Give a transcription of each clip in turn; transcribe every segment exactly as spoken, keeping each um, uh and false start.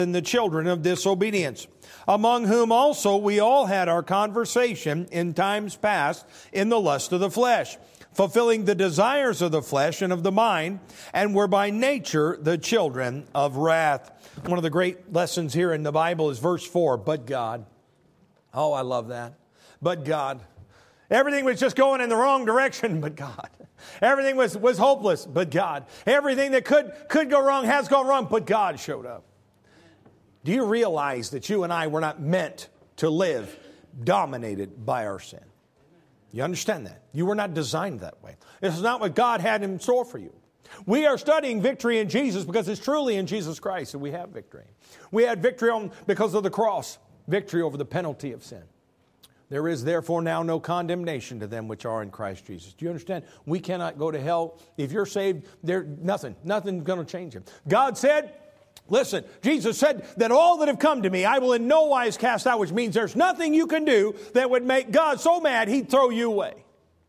and the children of disobedience, among whom also we all had our conversation in times past in the lust of the flesh, fulfilling the desires of the flesh and of the mind, and were by nature the children of wrath. One of the great lessons here in the Bible is verse four, but God. Oh, I love that. But God. Everything was just going in the wrong direction, but God. Everything was, was hopeless, but God. Everything that could, could go wrong has gone wrong, but God showed up. Do you realize that you and I were not meant to live dominated by our sin? You understand that? You were not designed that way. This is not what God had in store for you. We are studying victory in Jesus because it's truly in Jesus Christ that we have victory. We had victory on because of the cross, victory over the penalty of sin. There is therefore now no condemnation to them which are in Christ Jesus. Do you understand? We cannot go to hell. If you're saved, there nothing, nothing's going to change it. God said, listen, Jesus said that all that have come to me, I will in no wise cast out, which means there's nothing you can do that would make God so mad he'd throw you away.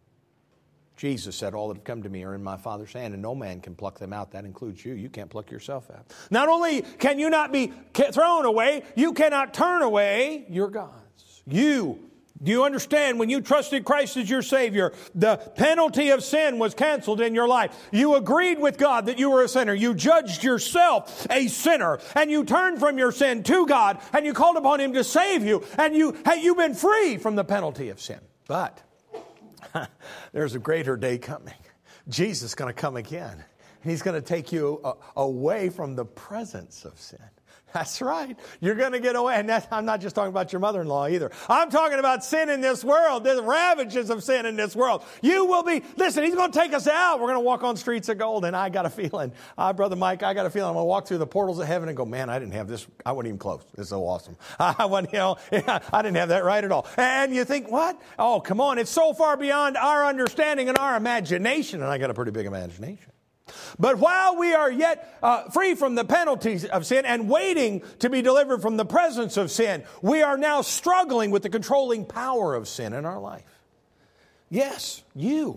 Jesus said, all that have come to me are in my Father's hand, and no man can pluck them out. That includes you. You can't pluck yourself out. Not only can you not be thrown away, you cannot turn away your gods. You Do you understand? When you trusted Christ as your Savior, the penalty of sin was canceled in your life. You agreed with God that you were a sinner. You judged yourself a sinner. And you turned from your sin to God. And you called upon Him to save you. And you, hey, you've been free from the penalty of sin. But there's a greater day coming. Jesus is going to come again. And He's going to take you uh, away from the presence of sin. That's right. You're going to get away. And that, I'm not just talking about your mother-in-law either. I'm talking about sin in this world, the ravages of sin in this world. You will be, listen, He's going to take us out. We're going to walk on streets of gold. And I got a feeling, uh, Brother Mike, I got a feeling I'm going to walk through the portals of heaven and go, man, I didn't have this. I wasn't even close. This is so awesome. I wasn't, you know, I didn't have that right at all. And you think, what? Oh, come on. It's so far beyond our understanding and our imagination. And I got a pretty big imagination. But while we are yet uh, free from the penalties of sin and waiting to be delivered from the presence of sin, we are now struggling with the controlling power of sin in our life. Yes, you,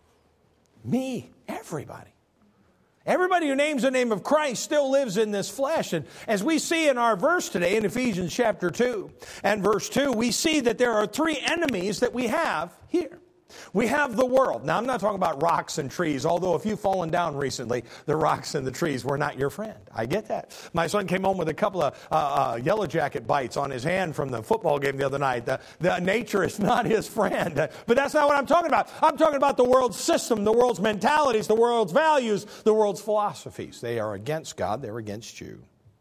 me, everybody. Everybody who names the name of Christ still lives in this flesh. And as we see in our verse today in Ephesians chapter two and verse two, we see that there are three enemies that we have here. We have the world. Now, I'm not talking about rocks and trees, although if you've fallen down recently, the rocks and the trees were not your friend. I get that. My son came home with a couple of uh, uh, yellow jacket bites on his hand from the football game the other night. The, the nature is not his friend. But that's not what I'm talking about. I'm talking about the world's system, the world's mentalities, the world's values, the world's philosophies. They are against God. They're against you.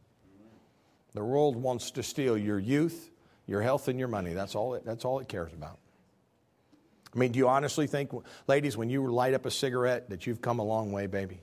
The world wants to steal your youth, your health, and your money. That's all it, that's all it cares about. I mean, do you honestly think, ladies, when you light up a cigarette, that you've come a long way, baby?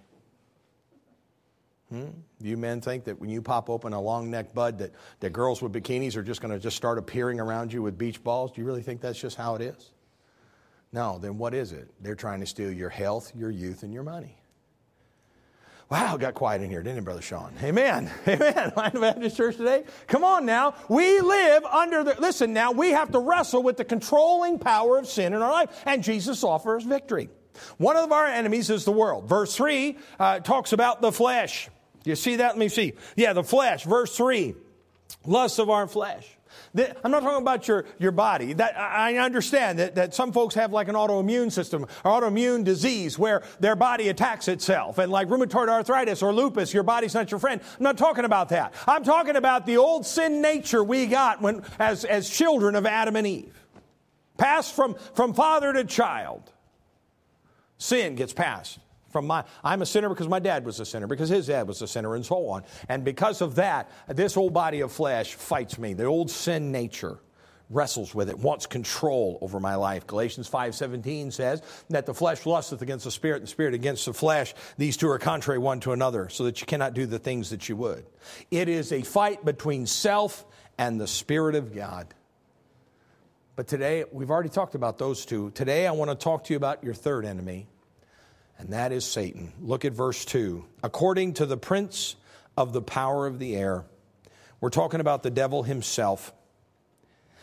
Hmm? Do you men think that when you pop open a long neck bud that, that girls with bikinis are just going to just start appearing around you with beach balls? Do you really think that's just how it is? No, then what is it? They're trying to steal your health, your youth, and your money. Wow, it got quiet in here, didn't it, Brother Sean? Amen. Amen. Lion Baptist Church today. Come on now. We live under the, listen now, we have to wrestle with the controlling power of sin in our life. And Jesus offers victory. One of our enemies is the world. Verse three uh, talks about the flesh. Do you see that? Let me see. Yeah, the flesh. Verse three. Lusts of our flesh. I'm not talking about your, your body. That, I understand that, that some folks have like an autoimmune system or autoimmune disease where their body attacks itself. And like rheumatoid arthritis or lupus, your body's not your friend. I'm not talking about that. I'm talking about the old sin nature we got when as, as children of Adam and Eve. Passed from, from father to child. Sin gets passed. From my, I'm a sinner because my dad was a sinner, because his dad was a sinner, and so on. And because of that, this old body of flesh fights me. The old sin nature wrestles with it, wants control over my life. Galatians five seventeen says that the flesh lusteth against the spirit, and the spirit against the flesh. These two are contrary one to another, so that you cannot do the things that you would. It is a fight between self and the Spirit of God. But today, we've already talked about those two. Today, I want to talk to you about your third enemy. And that is Satan. Look at verse two. According to the prince of the power of the air. We're talking about the devil himself.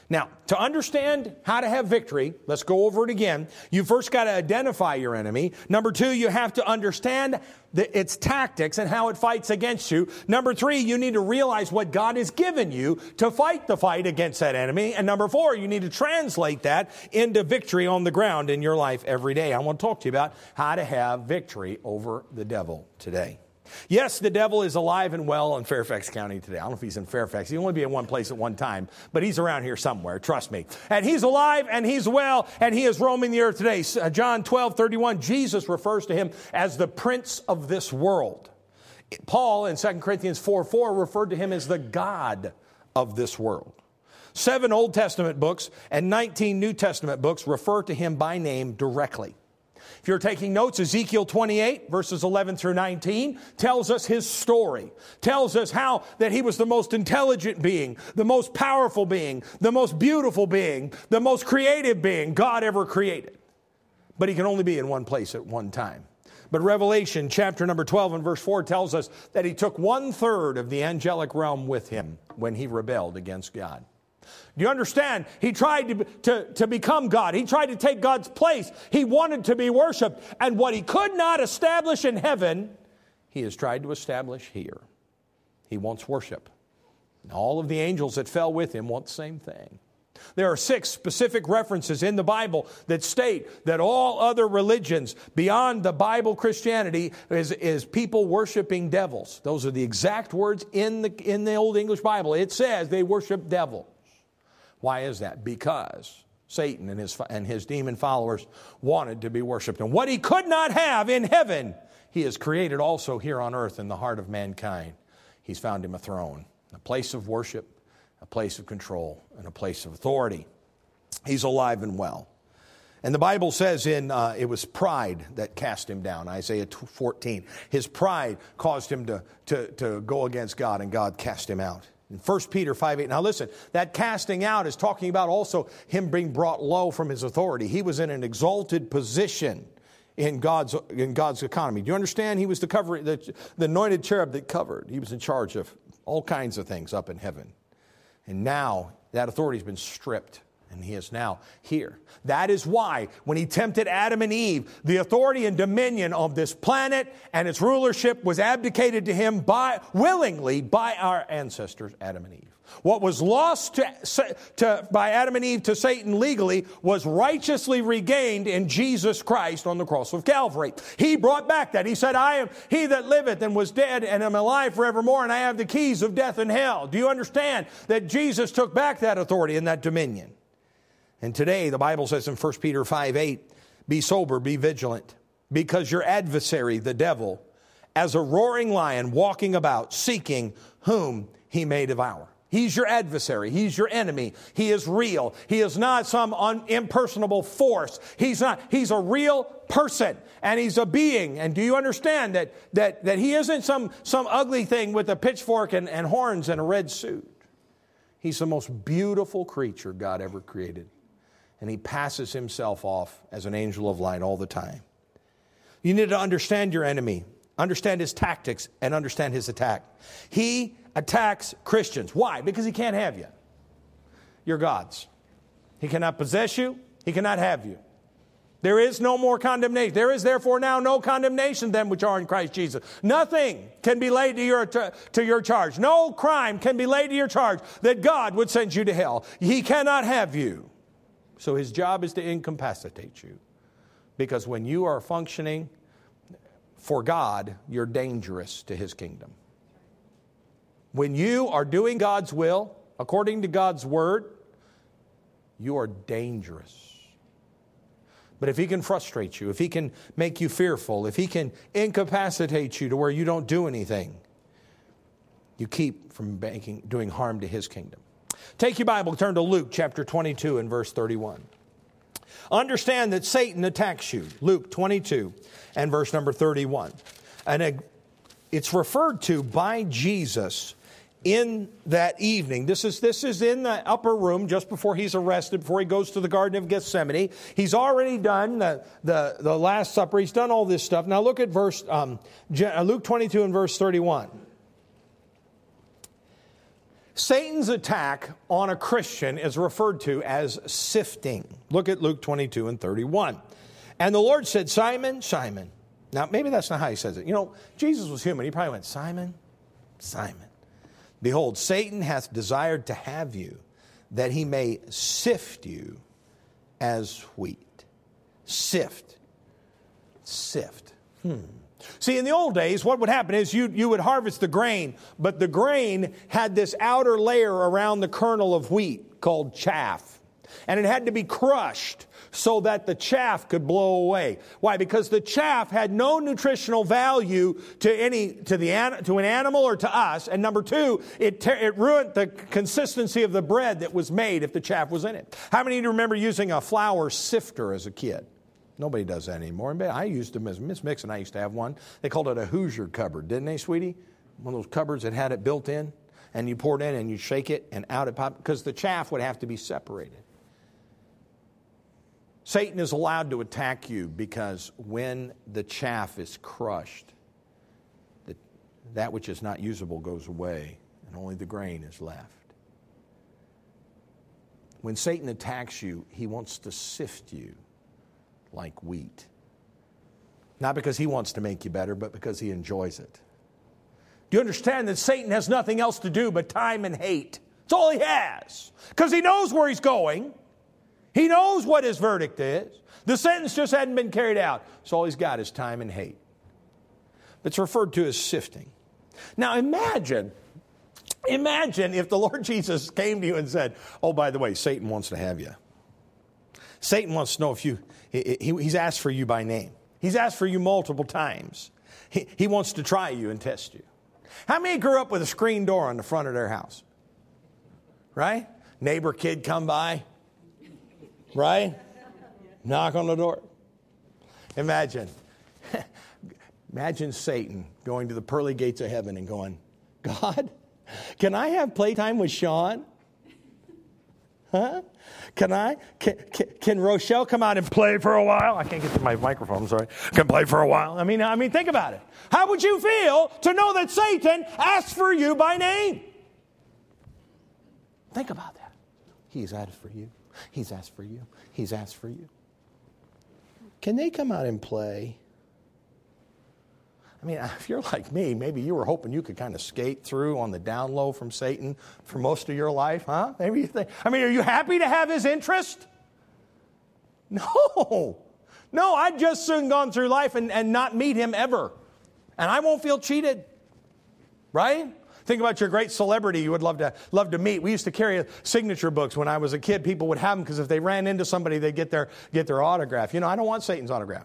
Now, to understand how to have victory, let's go over it again. You first got to identify your enemy. Number two, you have to understand the, its tactics and how it fights against you. Number three, you need to realize what God has given you to fight the fight against that enemy. And number four, you need to translate that into victory on the ground in your life every day. I want to talk to you about how to have victory over the devil today. Yes, the devil is alive and well in Fairfax County today. I don't know if he's in Fairfax. He can only be in one place at one time, but he's around here somewhere, trust me. And he's alive and he's well and he is roaming the earth today. John twelve thirty-one, Jesus refers to him as the prince of this world. Paul in Second Corinthians four four referred to him as the God of this world. Seven Old Testament books and nineteen New Testament books refer to him by name directly. If you're taking notes, Ezekiel twenty-eight, verses eleven through nineteen, tells us his story. Tells us how that he was the most intelligent being, the most powerful being, the most beautiful being, the most creative being God ever created. But he can only be in one place at one time. But Revelation chapter number twelve and verse four tells us that he took one third of the angelic realm with him when he rebelled against God. Do you understand? He tried to, to, to become God. He tried to take God's place. He wanted to be worshiped. And what he could not establish in heaven, he has tried to establish here. He wants worship. And all of the angels that fell with him want the same thing. There are six specific references in the Bible that state that all other religions beyond the Bible Christianity is, is people worshiping devils. Those are the exact words in the, in the Old English Bible. It says they worship devils. Why is that? Because Satan and his, and his demon followers wanted to be worshiped. And what he could not have in heaven, he has created also here on earth in the heart of mankind. He's found him a throne, a place of worship, a place of control, and a place of authority. He's alive and well. And the Bible says in uh, it was pride that cast him down, Isaiah fourteen. His pride caused him to, to, to go against God, and God cast him out. In First Peter five eight. Now listen, that casting out is talking about also him being brought low from his authority. He was in an exalted position in God's in God's economy. Do you understand? He was the cover, the, the anointed cherub that covered. He was in charge of all kinds of things up in heaven. And now that authority has been stripped. And he is now here. That is why when he tempted Adam and Eve, the authority and dominion of this planet and its rulership was abdicated to him by willingly by our ancestors, Adam and Eve. What was lost to, to, by Adam and Eve to Satan legally was righteously regained in Jesus Christ on the cross of Calvary. He brought back that. He said, I am he that liveth and was dead and am alive forevermore, and I have the keys of death and hell. Do you understand that Jesus took back that authority and that dominion? And today, the Bible says in First Peter five eight, be sober, be vigilant, because your adversary, the devil, as a roaring lion walking about, seeking whom he may devour. He's your adversary. He's your enemy. He is real. He is not some un- impersonable force. He's not. He's a real person, and he's a being. And do you understand that that that he isn't some some ugly thing with a pitchfork and, and horns and a red suit? He's the most beautiful creature God ever created. And he passes himself off as an angel of light all the time. You need to understand your enemy, understand his tactics, and understand his attack. He attacks Christians. Why? Because he can't have you. You're God's. He cannot possess you. He cannot have you. There is no more condemnation. There is therefore now no condemnation to them which are in Christ Jesus. Nothing can be laid to your, to, to your charge. No crime can be laid to your charge that God would send you to hell. He cannot have you. So his job is to incapacitate you. Because when you are functioning for God, you're dangerous to his kingdom. When you are doing God's will, according to God's word, you are dangerous. But if he can frustrate you, if he can make you fearful, if he can incapacitate you to where you don't do anything, you keep from making, doing harm to his kingdom. Take your Bible, turn to Luke chapter twenty-two and verse thirty-one. Understand that Satan attacks you. Luke twenty-two and verse number thirty-one. And it's referred to by Jesus in that evening. This is, this is in the upper room just before he's arrested, before he goes to the Garden of Gethsemane. He's already done the, the, the Last Supper. He's done all this stuff. Now look at verse um, Luke twenty-two and verse thirty-one. Satan's attack on a Christian is referred to as sifting. Look at Luke twenty-two and thirty-one. And the Lord said, Simon, Simon. Now, maybe that's not how he says it. You know, Jesus was human. He probably went, Simon, Simon. Behold, Satan hath desired to have you, that he may sift you as wheat. Sift. Sift. Hmm. See, in the old days, what would happen is you, you would harvest the grain, but the grain had this outer layer around the kernel of wheat called chaff. And it had to be crushed so that the chaff could blow away. Why? Because the chaff had no nutritional value to any to the to an animal or to us. And number two, it ter- it ruined the consistency of the bread that was made if the chaff was in it. How many of you remember using a flour sifter as a kid? Nobody does that anymore. I used them as Miss Mix and I used to have one. They called it a Hoosier cupboard, didn't they, sweetie? One of those cupboards that had it built in, and you pour it in and you shake it and out it popped because the chaff would have to be separated. Satan is allowed to attack you because when the chaff is crushed, that, that which is not usable goes away and only the grain is left. When Satan attacks you, he wants to sift you like wheat. Not because he wants to make you better, but because he enjoys it. Do you understand that Satan has nothing else to do but time and hate? That's all he has. Because he knows where he's going. He knows what his verdict is. The sentence just hadn't been carried out. So all he's got is time and hate. It's referred to as sifting. Now imagine, imagine if the Lord Jesus came to you and said, oh, by the way, Satan wants to have you. Satan wants to know if you, he, he, he's asked for you by name. He's asked for you multiple times. He, he wants to try you and test you. How many grew up with a screen door on the front of their house? Right? Neighbor kid come by. Right? Knock on the door. Imagine. Imagine Satan going to the pearly gates of heaven and going, God, can I have playtime with Sean? Huh? Can I? Can, can, can Rochelle come out and play for a while? I can't get to my microphone, I'm sorry. Can play for a while. I mean, I mean, think about it. How would you feel to know that Satan asked for you by name? Think about that. He's asked for you. He's asked for you. He's asked for you. Can they come out and play? I mean, if you're like me, maybe you were hoping you could kind of skate through on the down low from Satan for most of your life, huh? Maybe you think, I mean, are you happy to have his interest? No. No, I'd just soon gone through life and, and not meet him ever. And I won't feel cheated. Right? Think about your great celebrity you would love to love to meet. We used to carry signature books when I was a kid. People would have them because if they ran into somebody, they'd get their, get their autograph. You know, I don't want Satan's autograph.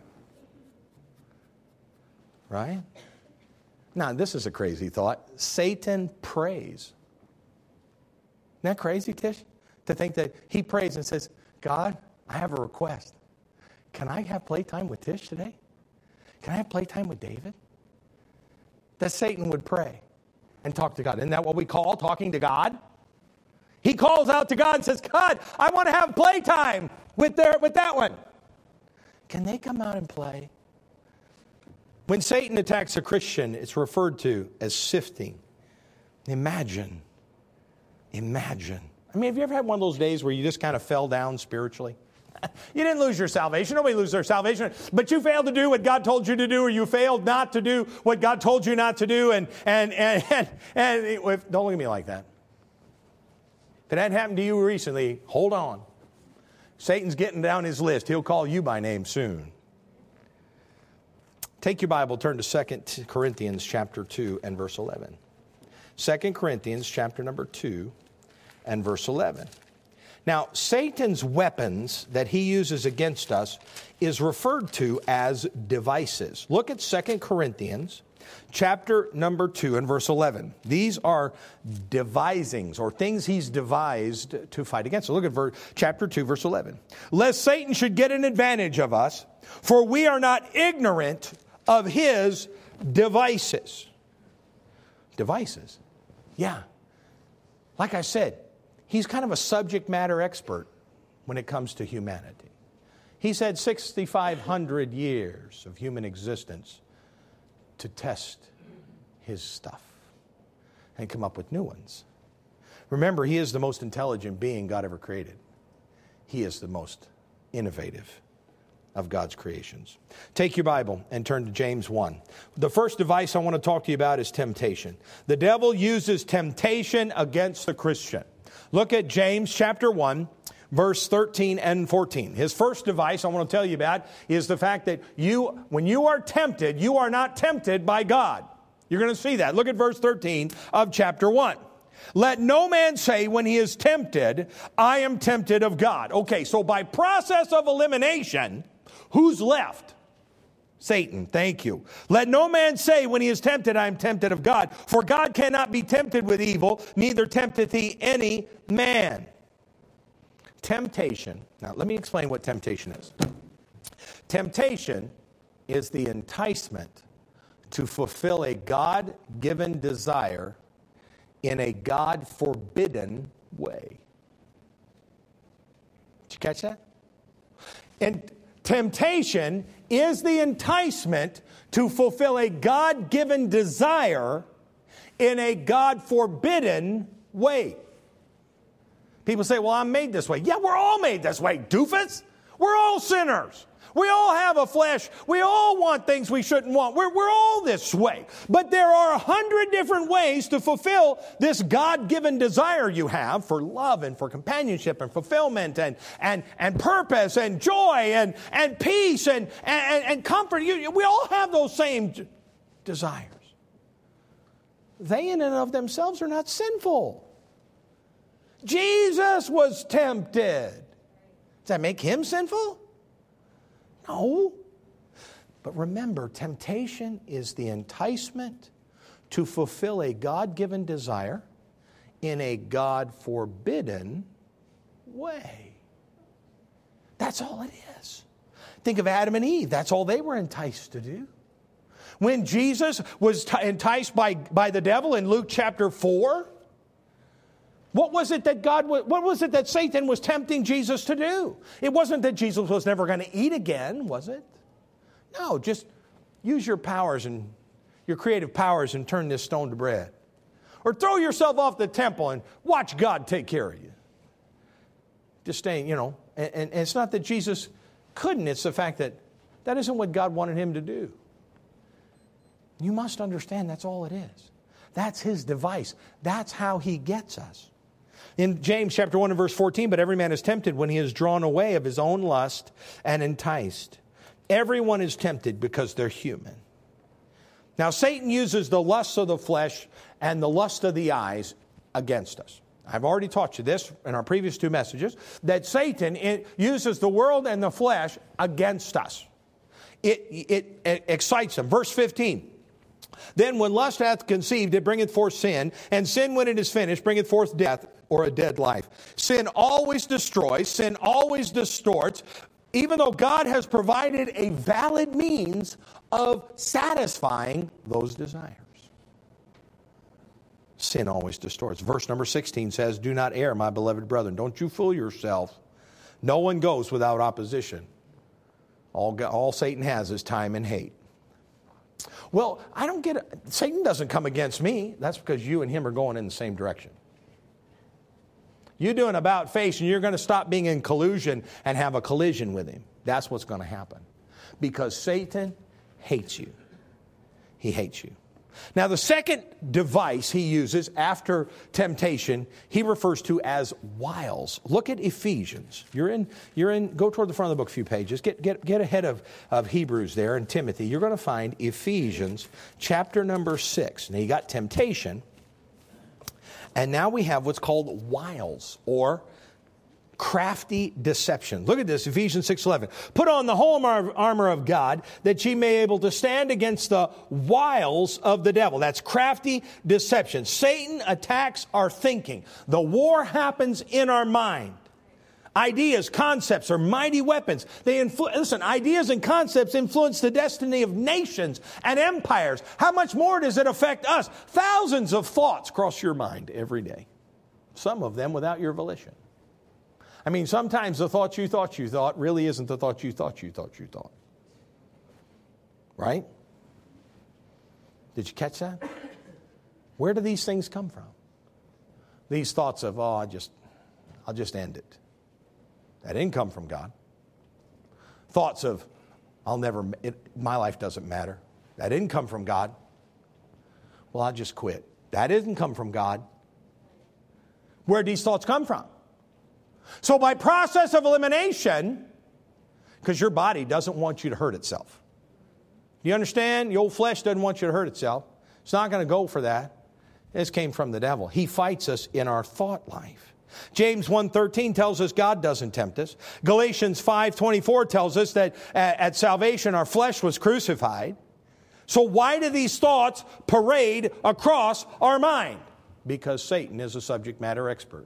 Right? Now, this is a crazy thought. Satan prays. Isn't that crazy, Tish? To think that he prays and says, God, I have a request. Can I have playtime with Tish today? Can I have playtime with David? That Satan would pray and talk to God. Isn't that what we call talking to God? He calls out to God and says, God, I want to have playtime with their, with that one. Can they come out and play? When Satan attacks a Christian, it's referred to as sifting. Imagine. Imagine. I mean, have you ever had one of those days where you just kind of fell down spiritually? You didn't lose your salvation. Nobody loses their salvation. But you failed to do what God told you to do, or you failed not to do what God told you not to do. And, and, and, and, and it, don't look at me like that. If it hadn't happened to you recently, hold on. Satan's getting down his list. He'll call you by name soon. Take your Bible, turn to Second Corinthians chapter two and verse eleven. Second Corinthians chapter number two and verse eleven. Now, Satan's weapons that he uses against us is referred to as devices. Look at Second Corinthians chapter number two and verse eleven. These are devisings or things he's devised to fight against. So look at verse, chapter two, verse eleven. Lest Satan should get an advantage of us, for we are not ignorant of his devices. Devices? Yeah. Like I said, he's kind of a subject matter expert when it comes to humanity. He's had sixty-five hundred years of human existence to test his stuff and come up with new ones. Remember, he is the most intelligent being God ever created. He is the most innovative of God's creations. Take your Bible and turn to James one. The first device I want to talk to you about is temptation. The devil uses temptation against the Christian. Look at James chapter one, verse thirteen and fourteen. His first device I want to tell you about is the fact that you, when you are tempted, you are not tempted by God. You're going to see that. Look at verse thirteen of chapter one. Let no man say when he is tempted, I am tempted of God. Okay, so by process of elimination, who's left? Satan, thank you. Let no man say when he is tempted, I am tempted of God. For God cannot be tempted with evil, neither tempteth he any man. Temptation. Now, let me explain what temptation is. Temptation is the enticement to fulfill a God-given desire in a God-forbidden way. Did you catch that? And temptation is the enticement to fulfill a God-given desire in a God-forbidden way. People say, well, I'm made this way. Yeah, we're all made this way, doofus. We're all sinners. We all have a flesh. We all want things we shouldn't want. We're, we're all this way. But there are a hundred different ways to fulfill this God-given desire you have for love and for companionship and fulfillment and, and, and purpose and joy and, and peace and, and, and comfort. You, we all have those same desires. They in and of themselves are not sinful. Jesus was tempted. Does that make him sinful? No. But remember, temptation is the enticement to fulfill a God-given desire in a God-forbidden way. That's all it is. Think of Adam and Eve. That's all they were enticed to do. When Jesus was t- enticed by, by the devil in Luke chapter four, What was it that God, what was it that Satan was tempting Jesus to do? It wasn't that Jesus was never going to eat again, was it? No, just use your powers and your creative powers and turn this stone to bread. Or throw yourself off the temple and watch God take care of you. Just staying, you know, and, and it's not that Jesus couldn't, it's the fact that that isn't what God wanted him to do. You must understand that's all it is. That's his device. That's how he gets us. In James chapter one and verse fourteen, but every man is tempted when he is drawn away of his own lust and enticed. Everyone is tempted because they're human. Now, Satan uses the lusts of the flesh and the lust of the eyes against us. I've already taught you this in our previous two messages, that Satan uses the world and the flesh against us. It, it, it excites them. Verse fifteen. Then when lust hath conceived, it bringeth forth sin, and sin when it is finished bringeth forth death, or a dead life. Sin always destroys, sin always distorts, even though God has provided a valid means of satisfying those desires. Sin always distorts. Verse number sixteen says, do not err, my beloved brethren. Don't you fool yourself. No one goes without opposition. All, all Satan has is time and hate. Well, I don't get it. Satan doesn't come against me. That's because you and him are going in the same direction. You do an about face and you're going to stop being in collusion and have a collision with him. That's what's going to happen. Because Satan hates you. He hates you. Now, the second device he uses after temptation, he refers to as wiles. Look at Ephesians. You're in, you're in, go toward the front of the book a few pages. Get, get, get ahead of, of Hebrews there and Timothy. You're going to find Ephesians chapter number six. Now, you got temptation. And now we have what's called wiles, or crafty deception. Look at this, Ephesians six eleven. Put on the whole armor of God, that ye may be able to stand against the wiles of the devil. That's crafty deception. Satan attacks our thinking. The war happens in our mind. Ideas, concepts are mighty weapons. They influ- Listen, ideas and concepts influence the destiny of nations and empires. How much more does it affect us? Thousands of thoughts cross your mind every day. Some of them without your volition. I mean, sometimes the thought you thought you thought really isn't the thought you thought you thought you thought. Right? Did you catch that? Where do these things come from? these thoughts of, oh, I just, I'll just end it. That didn't come from God. Thoughts of, I'll never, it, my life doesn't matter. That didn't come from God. Well, I'll just quit. That didn't come from God. Where did these thoughts come from? So by process of elimination, because your body doesn't want you to hurt itself. You understand? The old flesh doesn't want you to hurt itself. It's not going to go for that. This came from the devil. He fights us in our thought life. James one thirteen tells us God doesn't tempt us. Galatians five twenty-four tells us that at salvation our flesh was crucified. So why do these thoughts parade across our mind? Because Satan is a subject matter expert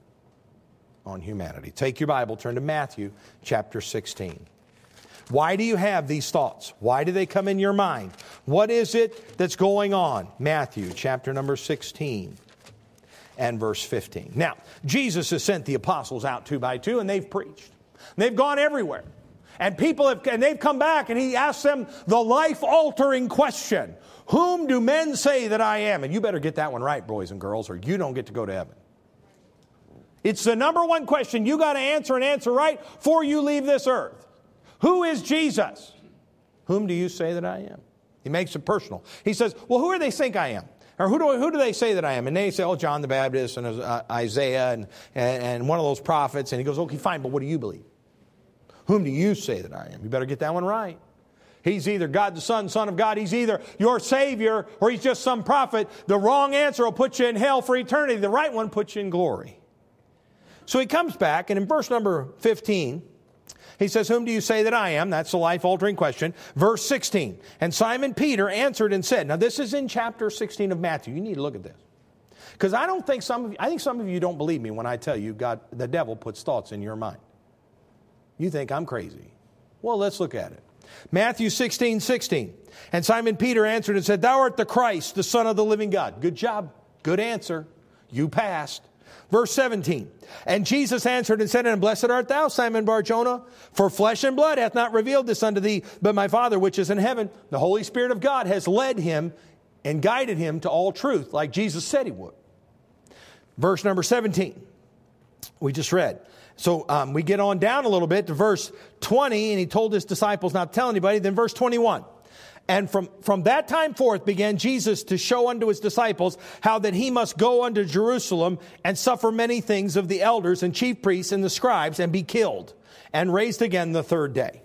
on humanity. Take your Bible, turn to Matthew chapter sixteen. Why do you have these thoughts? Why do they come in your mind? What is it that's going on? Matthew chapter number sixteen and verse fifteen. Now, Jesus has sent the apostles out two by two, and they've preached. They've gone everywhere. And people have, and they've come back, and he asks them the life-altering question. Whom do men say that I am? And you better get that one right, boys and girls, or you don't get to go to heaven. It's the number one question you got to answer and answer right before you leave this earth. Who is Jesus? Whom do you say that I am? He makes it personal. He says, well, who do they think I am? Or who do, who do they say that I am? And they say, oh, John the Baptist and uh, Isaiah and, and, and one of those prophets. And he goes, okay, fine, but what do you believe? Whom do you say that I am? You better get that one right. He's either God the Son, Son of God. He's either your Savior or he's just some prophet. The wrong answer will put you in hell for eternity. The right one puts you in glory. So he comes back, and in verse number fifteen, he says, whom do you say that I am? That's the life-altering question. Verse sixteen, and Simon Peter answered and said, now this is in chapter sixteen of Matthew. You need to look at this. Because I don't think some of you, I think some of you don't believe me when I tell you God, the devil puts thoughts in your mind. You think I'm crazy. Well, let's look at it. Matthew sixteen, sixteen. And Simon Peter answered and said, thou art the Christ, the Son of the living God. Good job. Good answer. You passed. Verse seventeen. And Jesus answered and said unto him, blessed art thou, Simon Bar-Jonah, for flesh and blood hath not revealed this unto thee, but my Father which is in heaven. The Holy Spirit of God has led him and guided him to all truth, like Jesus said he would. Verse number seventeen. We just read. So um, we get on down a little bit to verse twenty, and he told his disciples not to tell anybody. Then verse twenty-one. And from, from that time forth began Jesus to show unto his disciples how that he must go unto Jerusalem and suffer many things of the elders and chief priests and the scribes and be killed and raised again the third day.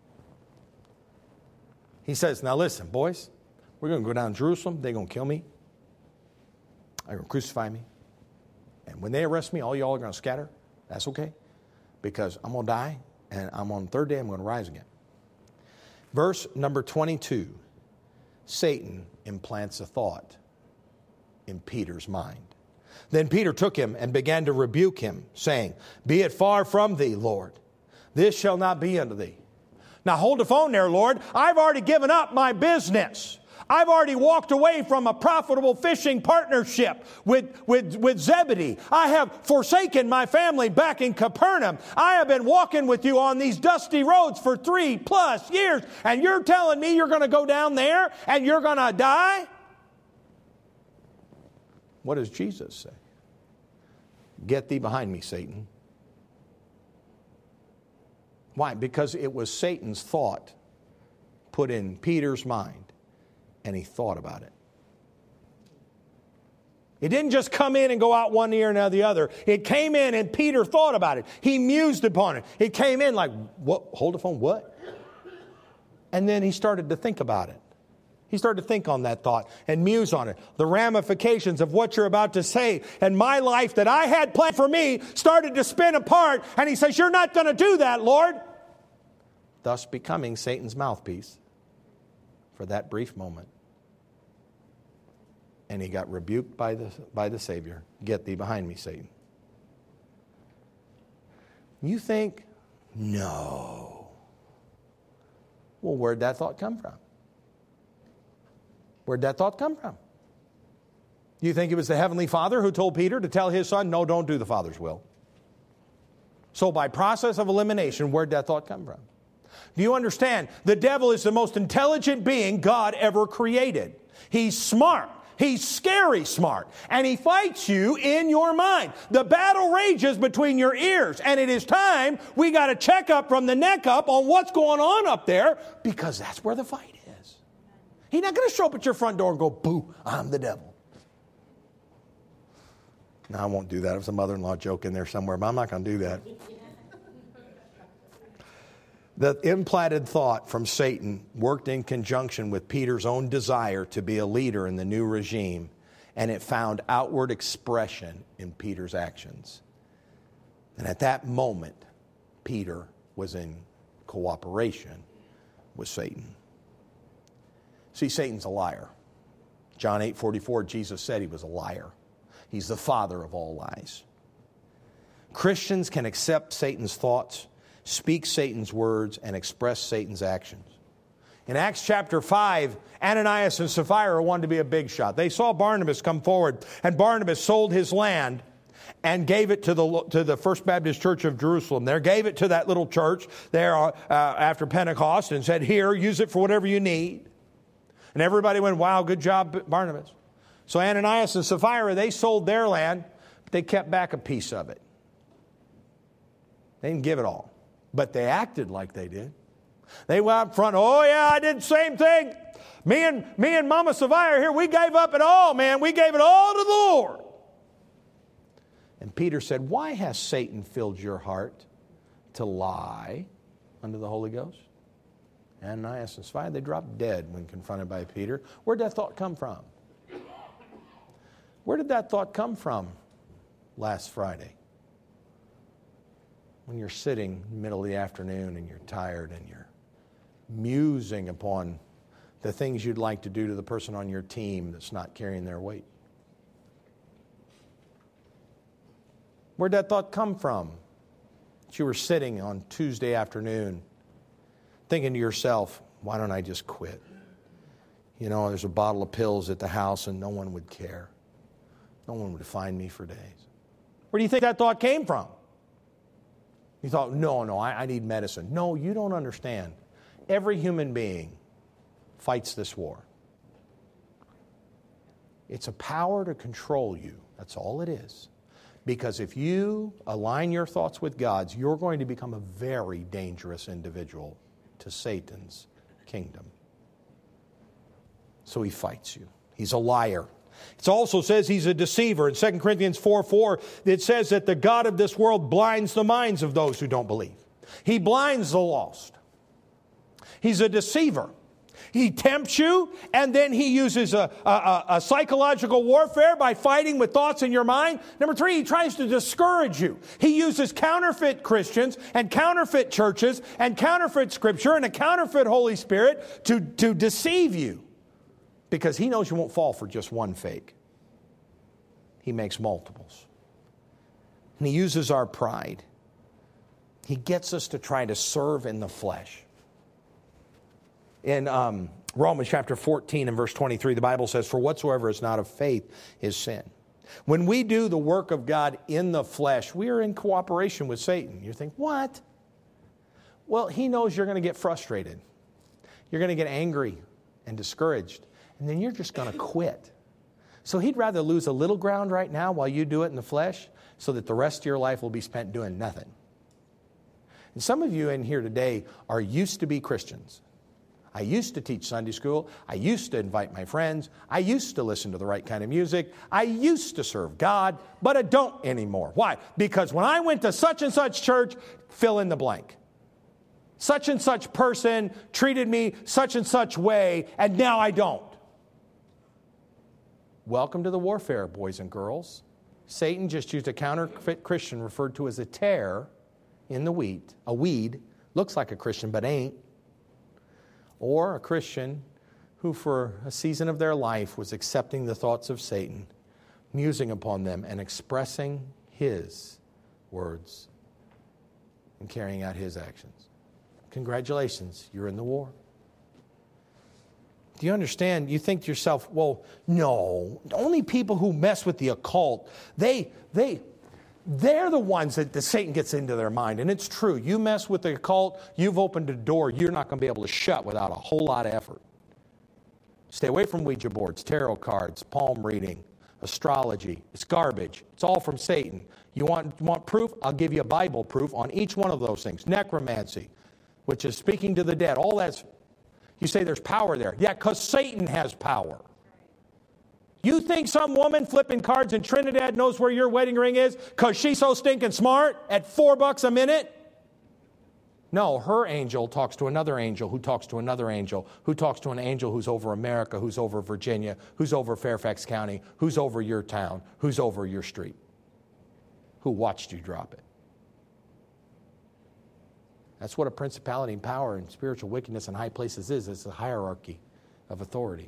He says, now listen, boys, we're going to go down to Jerusalem. They're going to kill me. They're going to crucify me. And when they arrest me, all y'all are going to scatter. That's okay. Because I'm going to die, and I'm on the third day, I'm going to rise again. Verse number twenty-two, Satan implants a thought in Peter's mind. Then Peter took him and began to rebuke him, saying, be it far from thee, Lord. This shall not be unto thee. Now hold the phone there, Lord. I've already given up my business. I've already walked away from a profitable fishing partnership with, with, with Zebedee. I have forsaken my family back in Capernaum. I have been walking with you on these dusty roads for three plus years, and you're telling me you're going to go down there and you're going to die? What does Jesus say? Get thee behind me, Satan. Why? Because it was Satan's thought put in Peter's mind. And he thought about it. It didn't just come in and go out one ear and out the other. It came in and Peter thought about it. He mused upon it. It came in like, what? Hold the phone, what? And then he started to think about it. He started to think on that thought and muse on it. The ramifications of what you're about to say. And my life that I had planned for me started to spin apart. And he says, you're not going to do that, Lord. Thus becoming Satan's mouthpiece. For that brief moment. And he got rebuked by the, by the Savior. Get thee behind me, Satan. You think, no. Well, where'd that thought come from? Where'd that thought come from? You think it was the Heavenly Father who told Peter to tell his son, no, don't do the Father's will. So by process of elimination, where'd that thought come from? Do you understand? The devil is the most intelligent being God ever created. He's smart. He's scary smart. And he fights you in your mind. The battle rages between your ears. And it is time we got to check up from the neck up on what's going on up there, because that's where the fight is. He's not going to show up at your front door and go, boo, I'm the devil. No, I won't do that. There's a mother-in-law joke in there somewhere, but I'm not going to do that. The implanted thought from Satan worked in conjunction with Peter's own desire to be a leader in the new regime, and it found outward expression in Peter's actions. And at that moment, Peter was in cooperation with Satan. See, Satan's a liar. John eight forty-four, Jesus said he was a liar. He's the father of all lies. Christians can accept Satan's thoughts, speak Satan's words, and express Satan's actions. In Acts chapter five, Ananias and Sapphira wanted to be a big shot. They saw Barnabas come forward, and Barnabas sold his land and gave it to the to the First Baptist Church of Jerusalem. There, gave it to that little church there uh, after Pentecost, and said, here, use it for whatever you need. And everybody went, wow, good job, Barnabas. So Ananias and Sapphira, they sold their land, but they kept back a piece of it. They didn't give it all. But they acted like they did. They went up front, oh yeah, I did the same thing. Me and me and Mama Sapphira here, we gave up it all, man. We gave it all to the Lord. And Peter said, why has Satan filled your heart to lie under the Holy Ghost? Ananias and Sapphira, they dropped dead when confronted by Peter. Where'd that thought come from? Where did that thought come from last Friday? When you're sitting in the middle of the afternoon and you're tired and you're musing upon the things you'd like to do to the person on your team that's not carrying their weight. Where'd that thought come from? That you were sitting on Tuesday afternoon thinking to yourself, why don't I just quit? You know, there's a bottle of pills at the house and no one would care. No one would find me for days. Where do you think that thought came from? You thought, no, no, I, I need medicine. No, you don't understand. Every human being fights this war. It's a power to control you. That's all it is. Because if you align your thoughts with God's, you're going to become a very dangerous individual to Satan's kingdom. So he fights you. He's a liar. It also says he's a deceiver. In Second Corinthians four four, it says that the God of this world blinds the minds of those who don't believe. He blinds the lost. He's a deceiver. He tempts you, and then he uses a, a, a psychological warfare by fighting with thoughts in your mind. Number three, he tries to discourage you. He uses counterfeit Christians and counterfeit churches and counterfeit Scripture and a counterfeit Holy Spirit to, to deceive you. Because he knows you won't fall for just one fake. He makes multiples. And he uses our pride. He gets us to try to serve in the flesh. In um, Romans chapter fourteen and verse twenty-three, the Bible says, for whatsoever is not of faith is sin. When we do the work of God in the flesh, we are in cooperation with Satan. You think, what? Well, he knows you're going to get frustrated. You're going to get angry and discouraged. And then you're just going to quit. So he'd rather lose a little ground right now while you do it in the flesh so that the rest of your life will be spent doing nothing. And some of you in here today are used to be Christians. I used to teach Sunday school. I used to invite my friends. I used to listen to the right kind of music. I used to serve God, but I don't anymore. Why? Because when I went to such and such church, fill in the blank. Such and such person treated me such and such way, and now I don't. Welcome to the warfare, boys and girls. Satan just used a counterfeit Christian referred to as a tare in the wheat. A weed, looks like a Christian but ain't. Or a Christian who for a season of their life was accepting the thoughts of Satan, musing upon them and expressing his words and carrying out his actions. Congratulations, you're in the war. Do you understand? You think to yourself, well, no, only people who mess with the occult, they, they, they're the ones that the Satan gets into their mind. And it's true. You mess with the occult, you've opened a door you're not going to be able to shut without a whole lot of effort. Stay away from Ouija boards, tarot cards, palm reading, astrology. It's garbage. It's all from Satan. You want, you want proof? I'll give you a Bible proof on each one of those things. Necromancy, which is speaking to the dead. All that's, you say there's power there. Yeah, because Satan has power. You think some woman flipping cards in Trinidad knows where your wedding ring is because she's so stinking smart at four bucks a minute? No, her angel talks to another angel who talks to another angel who talks to an angel who's over America, who's over Virginia, who's over Fairfax County, who's over your town, who's over your street, who watched you drop it. That's what a principality and power and spiritual wickedness in high places is. It's a hierarchy of authority.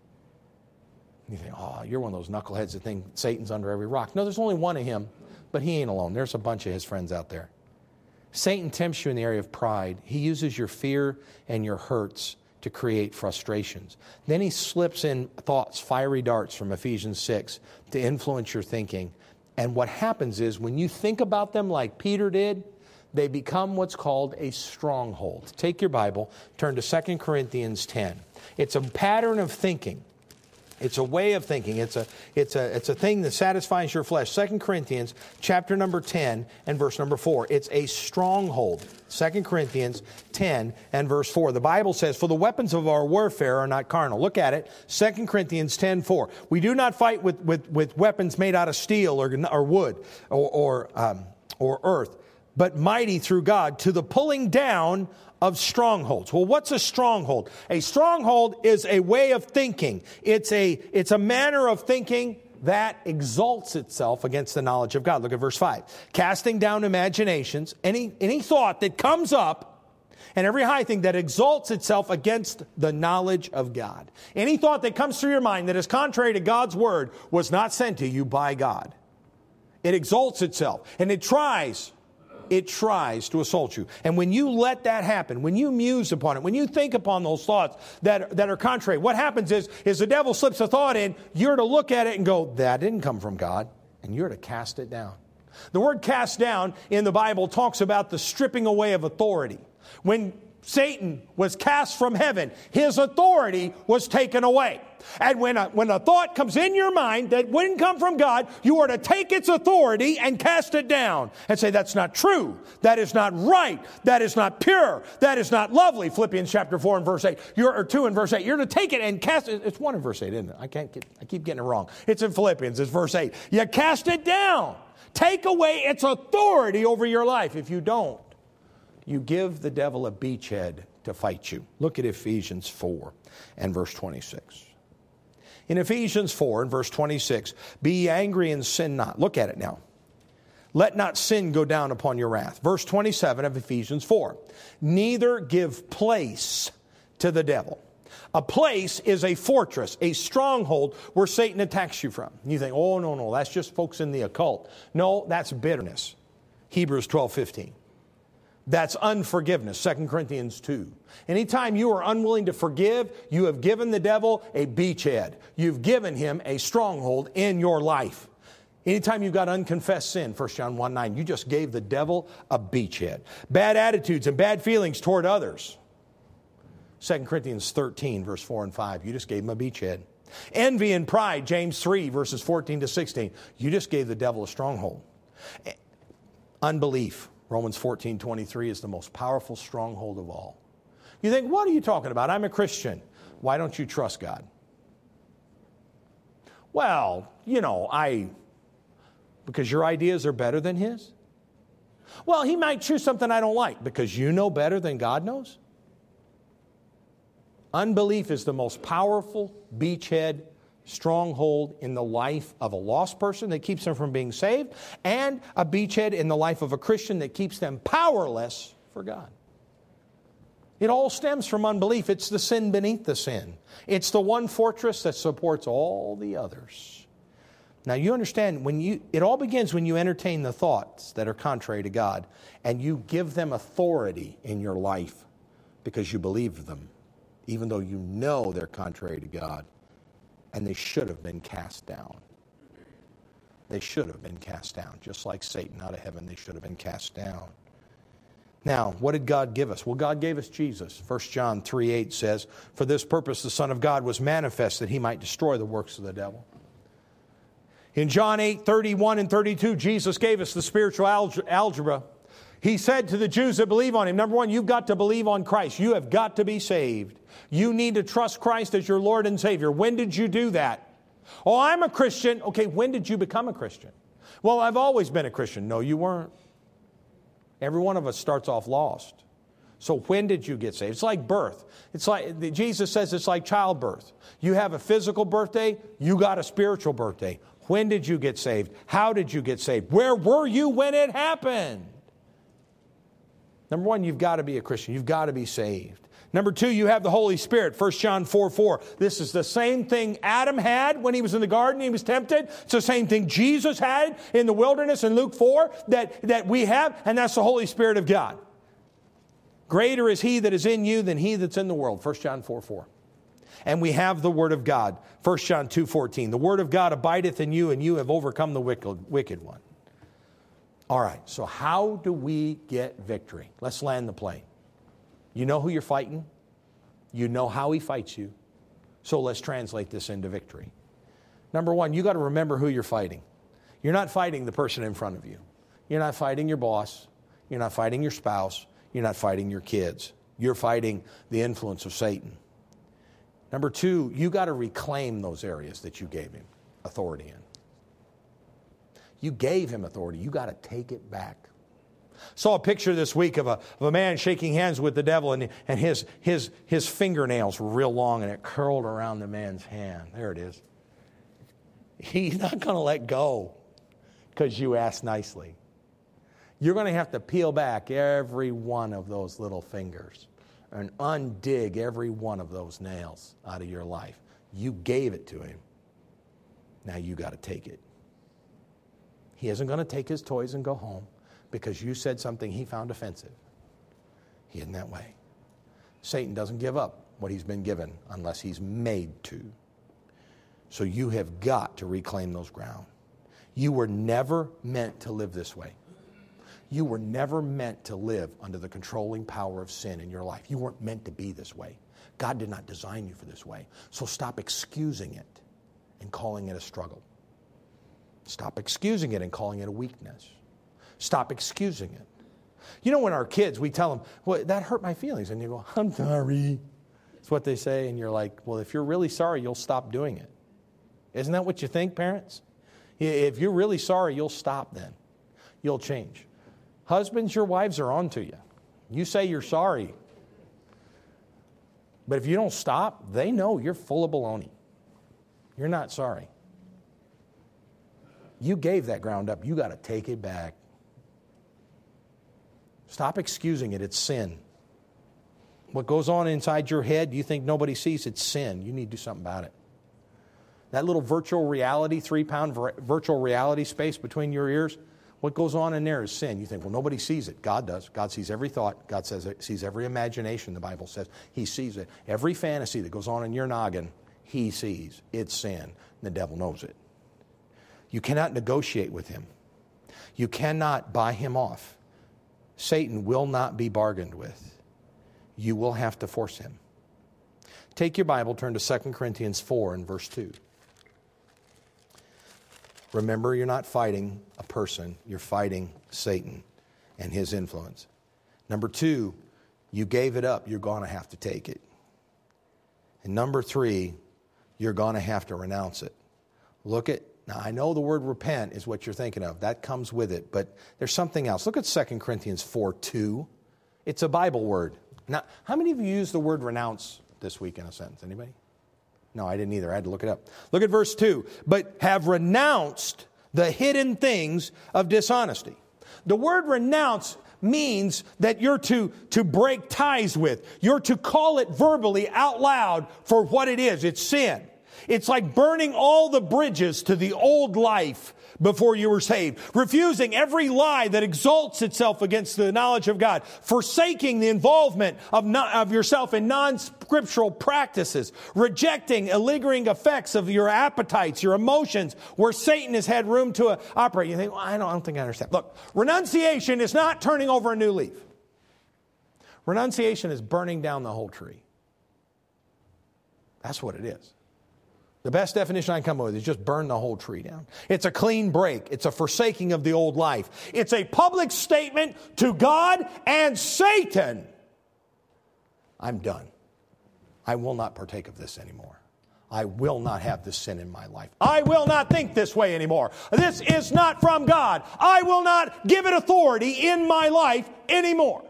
You think, oh, you're one of those knuckleheads that think Satan's under every rock. No, there's only one of him, but he ain't alone. There's a bunch of his friends out there. Satan tempts you in the area of pride. He uses your fear and your hurts to create frustrations. Then he slips in thoughts, fiery darts from Ephesians six, to influence your thinking. And what happens is when you think about them like Peter did, they become what's called a stronghold. Take your Bible, turn to Second Corinthians ten. It's a pattern of thinking. It's a way of thinking. It's a, it's a, it's a thing that satisfies your flesh. Second Corinthians chapter number ten and verse number four. It's a stronghold. Second Corinthians ten and verse four. The Bible says, for the weapons of our warfare are not carnal. Look at it. Second Corinthians ten four. We do not fight with, with, with weapons made out of steel or, or wood or, or, um, or earth, but mighty through God to the pulling down of strongholds. Well, what's a stronghold? A stronghold is a way of thinking. It's a, it's a manner of thinking that exalts itself against the knowledge of God. Look at verse five. Casting down imaginations, any, any thought that comes up, and every high thing that exalts itself against the knowledge of God. Any thought that comes through your mind that is contrary to God's word was not sent to you by God. It exalts itself, and it tries It tries to assault you. And when you let that happen, when you muse upon it, when you think upon those thoughts that, that are contrary, what happens is, is the devil slips a thought in, you're to look at it and go, that didn't come from God, and you're to cast it down. The word cast down in the Bible talks about the stripping away of authority. When Satan was cast from heaven, his authority was taken away. And when a, when a thought comes in your mind that wouldn't come from God, you are to take its authority and cast it down and say, that's not true. That is not right. That is not pure. That is not lovely. Philippians chapter four and verse eight, you're, or two and verse eight. You're to take it and cast it. It's one in verse eight, isn't it? I can't get, I keep getting it wrong. It's in Philippians. It's verse eight. You cast it down. Take away its authority over your life. If you don't, you give the devil a beachhead to fight you. Look at Ephesians four and verse twenty-six. In Ephesians four and verse twenty-six, be ye angry and sin not. Look at it now. Let not sin go down upon your wrath. Verse twenty-seven of Ephesians four. Neither give place to the devil. A place is a fortress, a stronghold where Satan attacks you from. You think, oh, no, no, that's just folks in the occult. No, that's bitterness. Hebrews twelve fifteen. That's unforgiveness, Second Corinthians two. Anytime you are unwilling to forgive, you have given the devil a beachhead. You've given him a stronghold in your life. Anytime you've got unconfessed sin, First John one nine, you just gave the devil a beachhead. Bad attitudes and bad feelings toward others. Second Corinthians thirteen, verse four and five, you just gave him a beachhead. Envy and pride, James three, verses fourteen to sixteen, you just gave the devil a stronghold. Unbelief. Romans fourteen twenty-three is the most powerful stronghold of all. You think, what are you talking about? I'm a Christian. Why don't you trust God? Well, you know, I, because your ideas are better than his. Well, he might choose something I don't like because you know better than God knows. Unbelief is the most powerful beachhead stronghold in the life of a lost person that keeps them from being saved, and a beachhead in the life of a Christian that keeps them powerless for God. It all stems from unbelief. It's the sin beneath the sin. It's the one fortress that supports all the others. Now you understand, when you it all begins when you entertain the thoughts that are contrary to God, and you give them authority in your life because you believe them, even though you know they're contrary to God. And they should have been cast down. They should have been cast down. Just like Satan out of heaven, they should have been cast down. Now, what did God give us? Well, God gave us Jesus. First John three eight says, "For this purpose the Son of God was manifest, that he might destroy the works of the devil." In John eight thirty-one and thirty-two, Jesus gave us the spiritual alge- algebra. He said to the Jews that believe on him, number one, you've got to believe on Christ. You have got to be saved. You need to trust Christ as your Lord and Savior. When did you do that? Oh, I'm a Christian. Okay, when did you become a Christian? Well, I've always been a Christian. No, you weren't. Every one of us starts off lost. So when did you get saved? It's like birth. It's like, Jesus says it's like childbirth. You have a physical birthday, you got a spiritual birthday. When did you get saved? How did you get saved? Where were you when it happened? Number one, you've got to be a Christian. You've got to be saved. Number two, you have the Holy Spirit. First John four four. This is the same thing Adam had when he was in the garden. He was tempted. It's the same thing Jesus had in the wilderness in Luke four that, that we have, and that's the Holy Spirit of God. Greater is he that is in you than he that's in the world. First John four four. And we have the Word of God. First John two fourteen. The Word of God abideth in you, and you have overcome the wicked, wicked one. All right, so how do we get victory? Let's land the plane. You know who you're fighting. You know how he fights you. So let's translate this into victory. Number one, you got to remember who you're fighting. You're not fighting the person in front of you. You're not fighting your boss. You're not fighting your spouse. You're not fighting your kids. You're fighting the influence of Satan. Number two, you got to reclaim those areas that you gave him authority in. You gave him authority. You got to take it back. Saw a picture this week of a, of a man shaking hands with the devil, and, and his, his, his fingernails were real long, and it curled around the man's hand. There it is. He's not going to let go because you asked nicely. You're going to have to peel back every one of those little fingers and undig every one of those nails out of your life. You gave it to him. Now you got to take it. He isn't going to take his toys and go home because you said something he found offensive. He isn't that way. Satan doesn't give up what he's been given unless he's made to. So you have got to reclaim those ground. You were never meant to live this way. You were never meant to live under the controlling power of sin in your life. You weren't meant to be this way. God did not design you for this way. So stop excusing it and calling it a struggle. Stop excusing it and calling it a weakness. Stop excusing it. You know, when our kids, we tell them, well, that hurt my feelings. And you go, I'm sorry. That's what they say. And you're like, well, if you're really sorry, you'll stop doing it. Isn't that what you think, parents? If you're really sorry, you'll stop then. You'll change. Husbands, your wives are on to you. You say you're sorry. But if you don't stop, they know you're full of baloney. You're not sorry. You gave that ground up. You got to take it back. Stop excusing it. It's sin. What goes on inside your head, you think nobody sees, it's sin. You need to do something about it. That little virtual reality, three-pound virtual reality space between your ears, what goes on in there is sin. You think, well, nobody sees it. God does. God sees every thought. God says it, sees every imagination, the Bible says. He sees it. Every fantasy that goes on in your noggin, he sees. It's sin. And the devil knows it. You cannot negotiate with him. You cannot buy him off. Satan will not be bargained with. You will have to force him. Take your Bible, turn to Second Corinthians four and verse two. Remember, you're not fighting a person. You're fighting Satan and his influence. Number two, you gave it up. You're going to have to take it. And number three, you're going to have to renounce it. Look at, now I know the word repent is what you're thinking of. That comes with it. But there's something else. Look at Second Corinthians four two. It's a Bible word. Now, how many of you use the word renounce this week in a sentence? Anybody? No, I didn't either. I had to look it up. Look at verse two. But have renounced the hidden things of dishonesty. The word renounce means that you're to, to break ties with. You're to call it verbally out loud for what it is. It's sin. It's like burning all the bridges to the old life before you were saved. Refusing every lie that exalts itself against the knowledge of God. Forsaking the involvement of, not, of yourself in non-scriptural practices. Rejecting lingering effects of your appetites, your emotions, where Satan has had room to uh, operate. You think, well, I don't, I don't think I understand. Look, renunciation is not turning over a new leaf. Renunciation is burning down the whole tree. That's what it is. The best definition I can come up with is just burn the whole tree down. It's a clean break. It's a forsaking of the old life. It's a public statement to God and Satan. I'm done. I will not partake of this anymore. I will not have this sin in my life. I will not think this way anymore. This is not from God. I will not give it authority in my life anymore.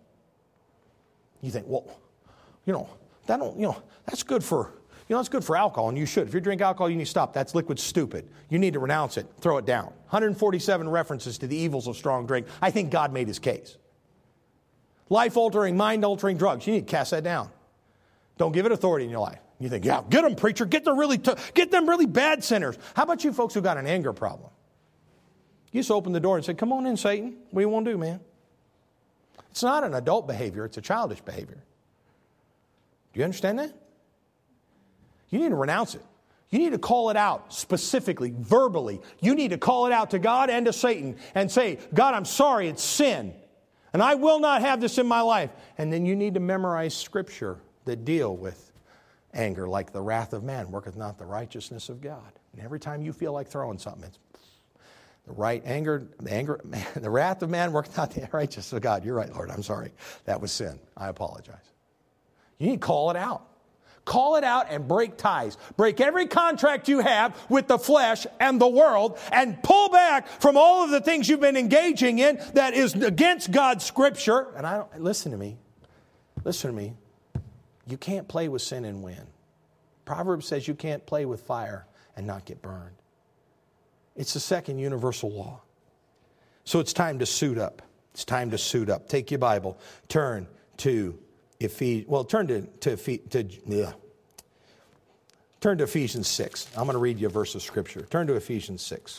You think, well, you know, that don't, you know, that's good for, you know, that's good for alcohol, and you should. If you drink alcohol, you need to stop. That's liquid stupid. You need to renounce it. Throw it down. one hundred forty-seven references to the evils of strong drink. I think God made his case. Life-altering, mind-altering drugs. You need to cast that down. Don't give it authority in your life. You think, yeah, get them, preacher. Get the really, t- get them really bad sinners. How about you folks who got an anger problem? You just open the door and say, come on in, Satan. What do you want to do, man? It's not an adult behavior. It's a childish behavior. Do you understand that? You need to renounce it. You need to call it out specifically, verbally. You need to call it out to God and to Satan and say, God, I'm sorry, it's sin. And I will not have this in my life. And then you need to memorize scripture that deal with anger, like the wrath of man worketh not the righteousness of God. And every time you feel like throwing something, it's the right anger, the anger, the wrath of man worketh not the righteousness of God. You're right, Lord. I'm sorry. That was sin. I apologize. You need to call it out. Call it out and break ties. Break every contract you have with the flesh and the world and pull back from all of the things you've been engaging in that is against God's scripture. And I don't, listen to me. Listen to me. You can't play with sin and win. Proverbs says you can't play with fire and not get burned. It's the second universal law. So it's time to suit up. It's time to suit up. Take your Bible. Turn to Ephesians. Well, turn to, to, to yeah. Turn to Ephesians six. I'm going to read you a verse of Scripture. Turn to Ephesians six.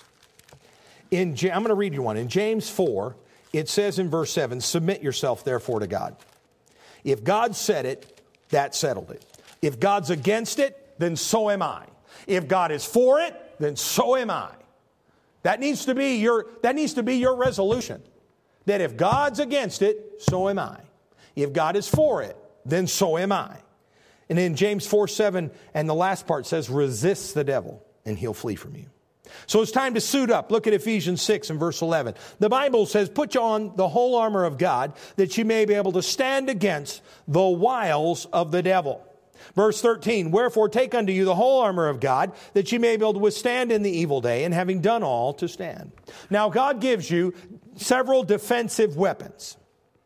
In, I'm going to read you one. In James four, it says in verse seven, submit yourself therefore to God. If God said it, that settled it. If God's against it, then so am I. If God is for it, then so am I. That needs to be your, that needs to be your resolution. That if God's against it, so am I. If God is for it, then so am I. And in James four seven, and the last part says, resist the devil, and he'll flee from you. So it's time to suit up. Look at Ephesians six and verse eleven. The Bible says, put you on the whole armor of God, that you may be able to stand against the wiles of the devil. Verse thirteen, wherefore take unto you the whole armor of God, that you may be able to withstand in the evil day, and having done all, to stand. Now God gives you several defensive weapons.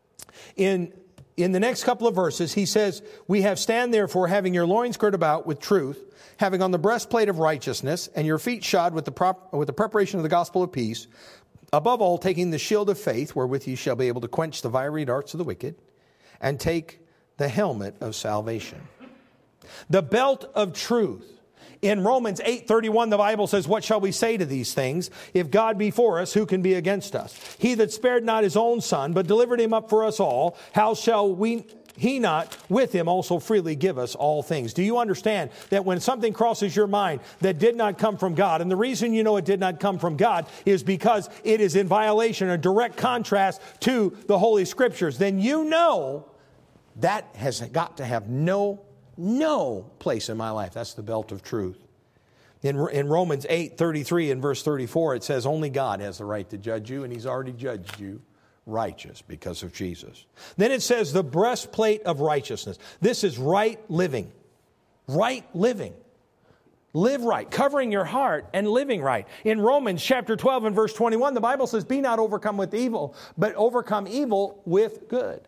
In In the next couple of verses, he says, we have stand therefore, having your loins girt about with truth, having on the breastplate of righteousness, and your feet shod with the, prop, with the preparation of the gospel of peace, above all, taking the shield of faith, wherewith ye shall be able to quench the fiery darts of the wicked, and take the helmet of salvation. The belt of truth. In Romans eight thirty-one, the Bible says, what shall we say to these things? If God be for us, who can be against us? He that spared not his own son, but delivered him up for us all, how shall we, he not with him also freely give us all things? Do you understand that when something crosses your mind that did not come from God, and the reason you know it did not come from God is because it is in violation, a direct contrast to the Holy Scriptures, then you know that has got to have no No place in my life. That's the belt of truth. In, in Romans eight thirty-three and verse thirty-four, it says only God has the right to judge you, and he's already judged you righteous because of Jesus. Then it says the breastplate of righteousness. This is right living. Right living. Live right, covering your heart and living right. In Romans chapter twelve and verse twenty-one, the Bible says, be not overcome with evil, but overcome evil with good.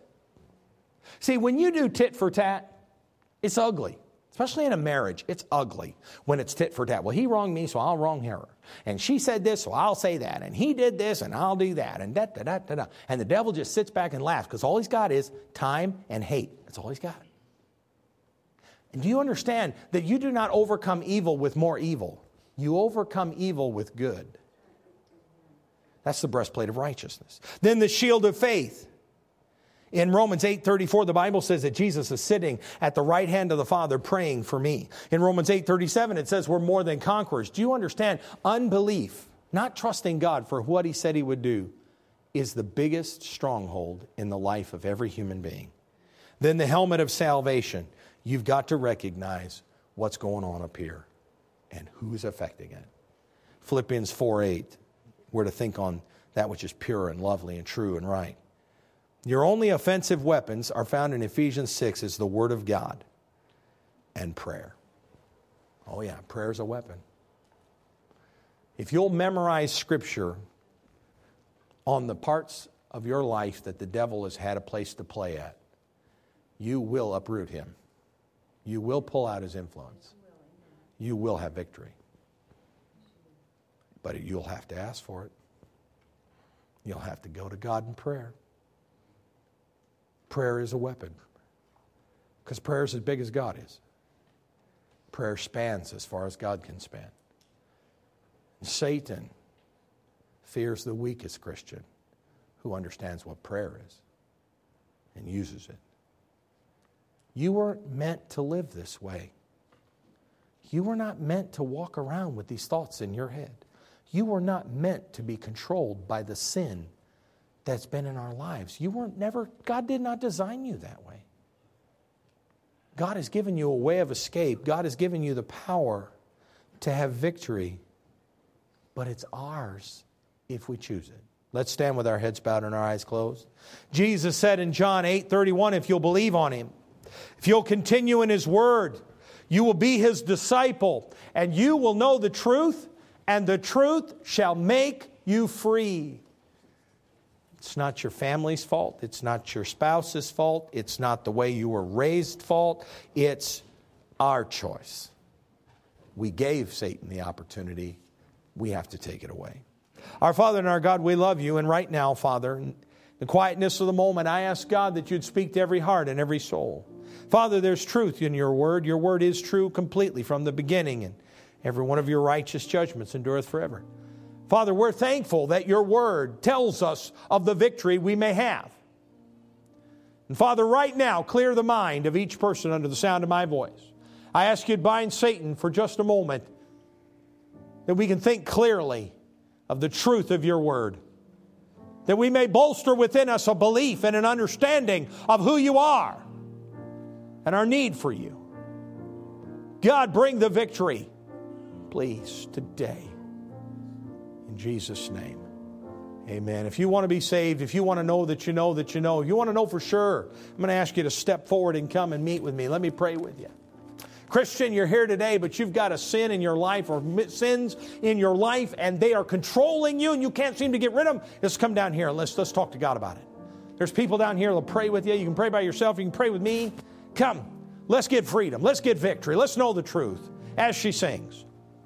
See, when you do tit for tat, it's ugly, especially in a marriage. It's ugly when it's tit for tat. Well, he wronged me, so I'll wrong her. And she said this, so I'll say that. And he did this, and I'll do that. And da da da da da. And the devil just sits back and laughs because all he's got is time and hate. That's all he's got. And do you understand that you do not overcome evil with more evil? You overcome evil with good. That's the breastplate of righteousness. Then the shield of faith. In Romans eight thirty-four, the Bible says that Jesus is sitting at the right hand of the Father praying for me. In Romans eight thirty-seven, it says we're more than conquerors. Do you understand? Unbelief, not trusting God for what he said he would do, is the biggest stronghold in the life of every human being. Then the helmet of salvation. You've got to recognize what's going on up here and who's affecting it. Philippians four eight, we're to think on that which is pure and lovely and true and right. Your only offensive weapons are found in Ephesians six is the Word of God and prayer. Oh yeah, prayer is a weapon. If you'll memorize Scripture on the parts of your life that the devil has had a place to play at, you will uproot him. You will pull out his influence. You will have victory. But you'll have to ask for it. You'll have to go to God in prayer. Prayer is a weapon. Because prayer is as big as God is. Prayer spans as far as God can span. Satan fears the weakest Christian who understands what prayer is and uses it. You weren't meant to live this way. You were not meant to walk around with these thoughts in your head. You were not meant to be controlled by the sin that's been in our lives. You weren't never, God did not design you that way. God has given you a way of escape. God has given you the power to have victory. But it's ours if we choose it. Let's stand with our heads bowed and our eyes closed. Jesus said in John eight thirty-one, if you'll believe on Him, if you'll continue in His Word, you will be His disciple, and you will know the truth, and the truth shall make you free. It's not your family's fault. It's not your spouse's fault. It's not the way you were raised fault. It's our choice. We gave Satan the opportunity. We have to take it away. Our Father and our God, we love you. And right now, Father, in the quietness of the moment, I ask God that you'd speak to every heart and every soul. Father, there's truth in your word. Your word is true completely from the beginning. And every one of your righteous judgments endureth forever. Father, we're thankful that your word tells us of the victory we may have. And Father, right now, clear the mind of each person under the sound of my voice. I ask you to bind Satan for just a moment, that we can think clearly of the truth of your word. That we may bolster within us a belief and an understanding of who you are and our need for you. God, bring the victory, please, today. In Jesus' name, amen. If you want to be saved, if you want to know that you know that you know, if you want to know for sure, I'm going to ask you to step forward and come and meet with me. Let me pray with you. Christian, you're here today, but you've got a sin in your life or sins in your life, and they are controlling you, and you can't seem to get rid of them. Let's come down here and let's, let's talk to God about it. There's people down here that'll pray with you. You can pray by yourself. You can pray with me. Come, let's get freedom. Let's get victory. Let's know the truth as she sings.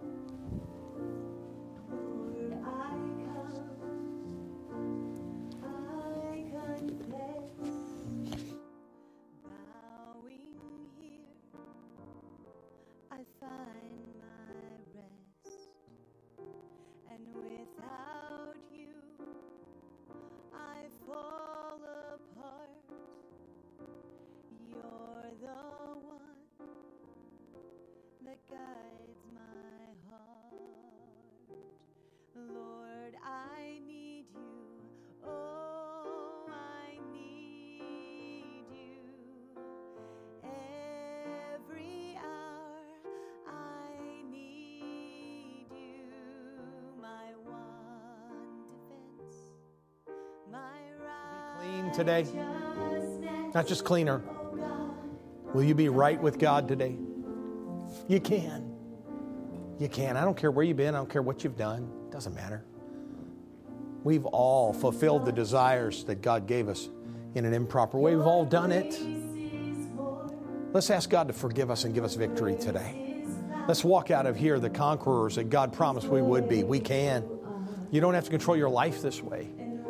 Today, not just cleaner. Will you be right with God today? You can. You can. I don't care where you've been. I don't care what you've done. It doesn't matter. We've all fulfilled the desires that God gave us in an improper way. We've all done it. Let's ask God to forgive us and give us victory today. Let's walk out of here the conquerors that God promised we would be. We can. You don't have to control your life this way.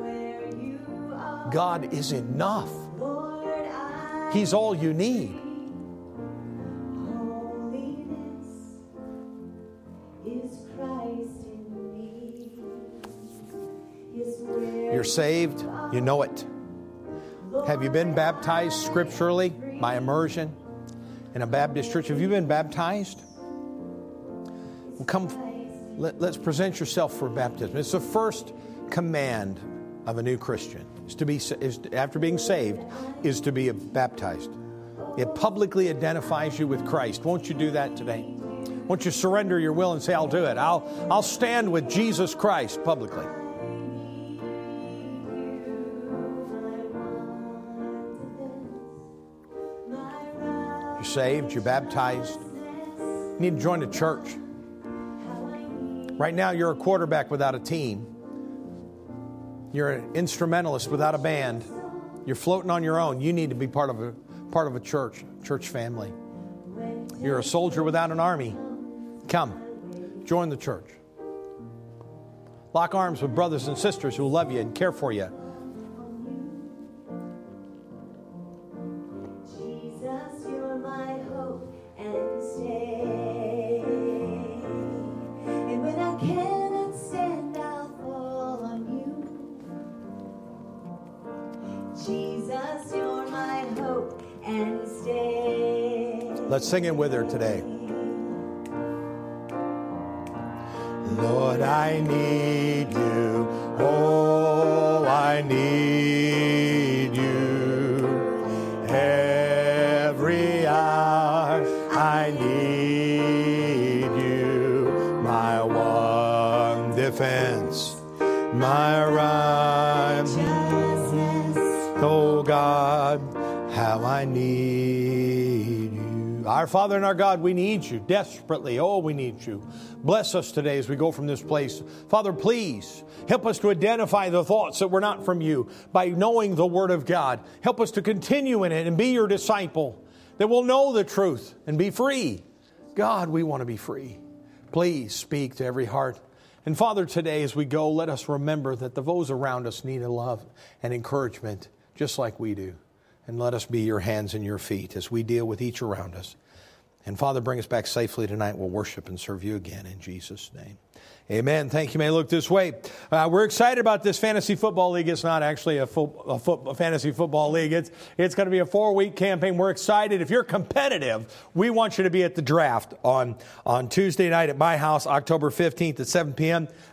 God is enough. He's all you need. You're saved. You know it. Have you been baptized scripturally by immersion in a Baptist church? Have you been baptized? Well, come, let, let's present yourself for baptism. It's the first command of a new Christian, is to be, is, after being saved, is to be baptized. It publicly identifies you with Christ. Won't you do that today? Won't you surrender your will and say, I'll do it. I'll, I'll stand with Jesus Christ publicly. You're saved. You're baptized. You need to join a church. Right now, you're a quarterback without a team. You're an instrumentalist without a band. You're floating on your own. You need to be part of a part of a church, church family. You're a soldier without an army. Come, join the church. Lock arms with brothers and sisters who love you and care for you. Jesus, you're my hope and stay. And when I cannot stand, I'll fall on you. Jesus, you're my hope and stay. Let's sing it with her today. Lord, I need you. Oh, I need you. Every hour I need you. My one defense, my righteousness. Oh God, how I need you. Our Father and our God, we need you desperately. Oh, we need you. Bless us today as we go from this place. Father, please help us to identify the thoughts that were not from you by knowing the Word of God. Help us to continue in it and be your disciple, that will know the truth and be free. God, we want to be free. Please speak to every heart. And Father, today as we go, let us remember that those around us need a love and encouragement just like we do. And let us be your hands and your feet as we deal with each around us. And Father, bring us back safely tonight. We'll worship and serve you again in Jesus' name. Amen. Thank you. May I look this way. Uh, we're excited about this fantasy football league. It's not actually a, fo- a, fo- a fantasy football league. It's, it's going to be a four-week campaign. We're excited. If you're competitive, we want you to be at the draft on, on Tuesday night at my house, October fifteenth at seven p.m.